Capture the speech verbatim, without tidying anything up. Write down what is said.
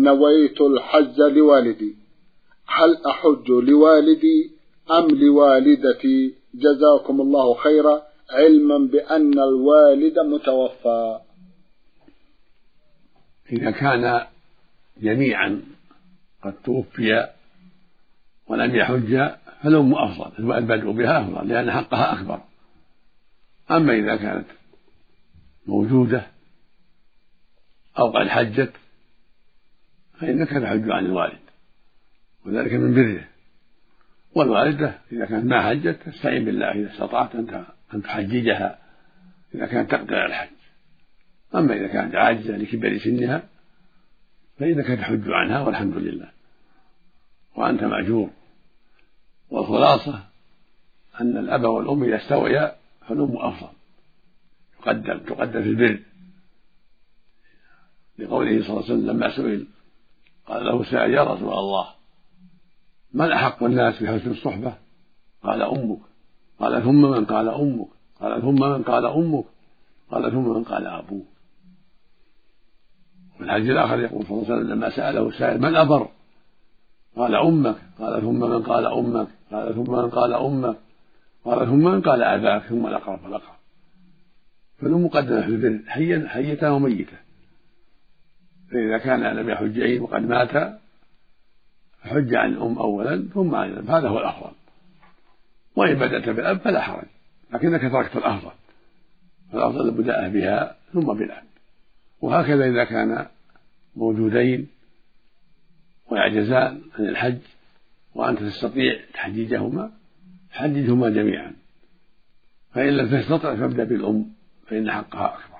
نويت الحج لوالدي، هل أحج لوالدي أم لوالدتي؟ جزاكم الله خيرا، علما بأن الوالد متوفى. إذا كان جميعا قد توفي ولم يحج فالأم أفضل، البدء بها أفضل لأن حقها أكبر. أما إذا كانت موجودة أو قد حجت فإنك تحج عن الوالد، وذلك من بره. والوالدة إذا كانت ما حجت تستعين بالله إذا استطعت أن تحججها إذا كانت تقدر على الحج. أما إذا كانت عاجزة لكبر سنها فإنك تحج عنها والحمد لله وأنت مأجور. والخلاصة أن الأب والأم إذا استويا فالأم أفضل، تقدم تقدم في البر، لقوله صلى الله عليه وسلم لما سئل قال له سائل يا رسول الله من أحق الناس بحسن الصحبة؟ قال أمك. قال ثم من؟ قال أمك. قال ثم من؟ قال أمك. قال ثم من؟ قال أبوك. وفي الحديث الآخر يقول صلى الله عليه وسلم لما سأله السائل من أبر؟ قال أمك. قال ثم من؟ قال أمك. قال ثم من؟ قال أمك. قال ثم من؟ قال أباك، ثم الأقرب فالأقرب. فالأم مقدمة في البر حيا حية وميتة. فإذا كان لم يحج وقد مات فحج عن الأم أولا ثم عن الأب، هذا هو الأفضل. وإن بدأت بالأب فلا حرج، لكنك تركت الأفضل، فالأفضل البداءة بها ثم بالأب. وهكذا إذا كان موجودين ويعجزان عن الحج وأنت تستطيع تحجيجهما حججهما جميعا، فإن لم تستطع فابدأ بالأم فإن حقها أكبر.